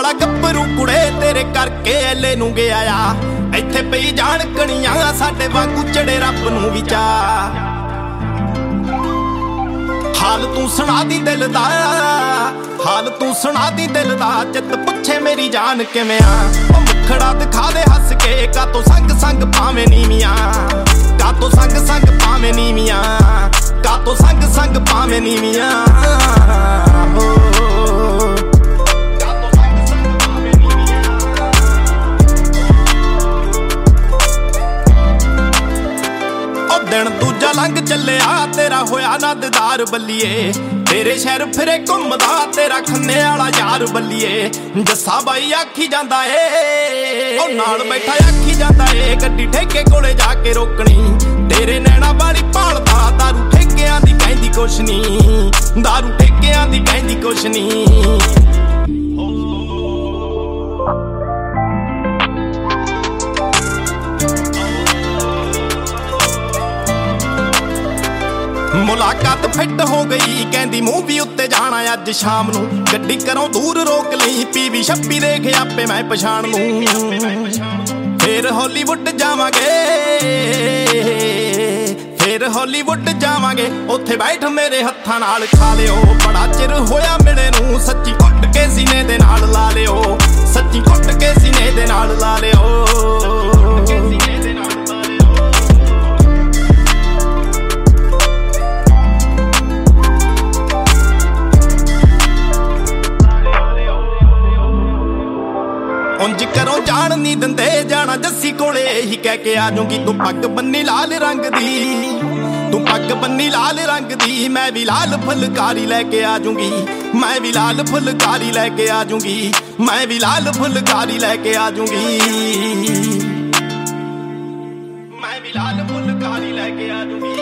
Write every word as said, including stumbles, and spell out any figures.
ਵਾਲਾ ਗੱਭਰੂ ਕੁੜੇ ਤੇਰੇ ਕਰਕੇ ਐਲੇ ਨੂੰ ਗਿਆ ਆ। ਇੱਥੇ ਪਈ ਜਾਣ ਕਣੀਆਂ ਸਾਡੇ ਵਾਂਗੂ ਚੜੇ ਰੱਬ ਨੂੰ ਵੀ ਚਾਹ। ਹਾਲ ਤੂੰ ਸੁਣਾ ਦੀ ਦਿਲ ਦਾ, ਹਾਲ ਤੂੰ ਸੁਣਾ ਦੀ ਦਿਲ ਦਾ। ਜਿੱਤ ਪੁੱਛੇ ਮੇਰੀ ਜਾਨ ਕਿਵੇਂ ਆ, ਉਹ ਮੁਖੜਾ ਦਿਖਾ ਦੇ ਹੱਸ ਕੇ। ਕਾਤੋਂ ਸੰਗ ਸੰਗ ਪਾਵੇਂ ਨੀਵੀਆਂ, ਕਾਤੋਂ ਸੰਗ ਸੰਗ ਪਾਵੇਂ ਨੀਵੀਆਂ, ਕਾਤੋਂ ਸੰਗ ਸੰਗ ਪਾਵੇਂ ਨੀਵੀਆਂ। ਦਿਨ ਦੂਜਾ ਲੰਘ ਚੱਲਿਆ ਤੇਰਾ ਹੋਇਆ ਨਾ ਦੀਦਾਰ ਬੱਲੀਏ। ਤੇਰੇ ਸ਼ਹਿਰ ਫਿਰੇ ਘੁੰਮਦਾ ਤੇਰਾ ਖੰਨੇ ਵਾਲਾ ਯਾਰ ਬੱਲੀਏ। ਜੱਸਾ ਬਾਈ ਆਖੀ ਜਾਂਦਾ ਏ, ਉਹ ਨਾਲ ਬੈਠਾ ਆਖੀ ਜਾਂਦਾ ਏ। ਗੱਡੀ ਠੇਕੇ ਕੋਲੇ ਜਾ ਕੇ ਰੋਕਣੀ, ਤੇਰੇ ਨੈਣਾ ਵਾਲੀ ਭਾਲਦਾ। ਦਾਰੂ ਠੇਕਿਆਂ ਦੀ ਕਹਿੰਦੀ ਕੁਛ ਨੀ, ਦਾਰੂ ਠੇਕਿਆਂ ਦੀ ਕਹਿੰਦੀ ਕੁਛ ਨੀ। ਮੁਲਾਕਾਤ ਫਿੱਟ ਹੋ ਗਈ, ਕਹਿੰਦੀ ਮੂਵੀ ਉੱਤੇ ਜਾਣਾ ਅੱਜ ਸ਼ਾਮ ਨੂੰ। ਗੱਡੀ ਘਰੋਂ ਦੂਰ ਰੋਕ ਲਈ, ਪੀਵੀ ਛੱਬੀ ਦੇਖ ਆਪੇ ਮੈਂ ਪਛਾਣ ਲੂੰ। ਫੇਰ ਹਾਲੀਵੁੱਡ ਜਾਵਾਂਗੇ, ਫੇਰ ਹਾਲੀਵੁੱਡ ਜਾਵਾਂਗੇ। ਉੱਥੇ ਬੈਠ ਮੇਰੇ ਹੱਥਾਂ ਨਾਲ ਖਾ ਲਿਓ। ਬੜਾ ਚਿਰ ਹੋਇਆ ਮਿਲੇ ਨੂੰ, ਸੱਚੀ ਘੁੱਟ ਕੇ ਸੀਨੇ ਦੇ ਨਾਲ ਲਾ ਲਿਓ। ਸੱਚੀ ਘੁੱਟ ਕੇ ਸੀਨੇ ਦੇ ਨਾਲ ਲਾ ਲਿਓ। ਉਂਝ ਕਰੋ ਜਾਣ ਨੀ ਦਿੰਦੇ, ਜਾਣਾ ਜੱਸੀ ਕੋਲੇ ਇਹੀ ਕਹਿ ਕੇ ਆ ਜੂੰਗੀ। ਤੂੰ ਪੱਗ ਬੰਨੀ ਲਾਲ ਰੰਗ ਦੀ, ਤੂੰ ਪੱਗ ਬੰਨੀ ਲਾਲ ਰੰਗ ਦੀ। ਮੈਂ ਵੀ ਲਾਲ ਫੁਲਕਾਰੀ ਲੈ ਕੇ ਆ ਜੂੰਗੀ, ਮੈਂ ਵੀ ਲਾਲ ਫੁਲਕਾਰੀ ਲੈ ਕੇ ਆ ਜੂੰਗੀ, ਮੈਂ ਵੀ ਲਾਲ ਫੁਲਕਾਰੀ ਲੈ ਕੇ ਆ ਜੂੰਗੀ, ਮੈਂ ਵੀ ਲਾਲ ਫੁਲਕਾਰੀ ਲੈ ਕੇ ਆ ਜੂੰਗੀ।